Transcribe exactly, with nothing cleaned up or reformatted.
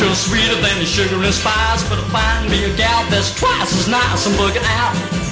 Just sweeter than the sugar and spice, but I find me a gal that's twice as nice. I'm looking out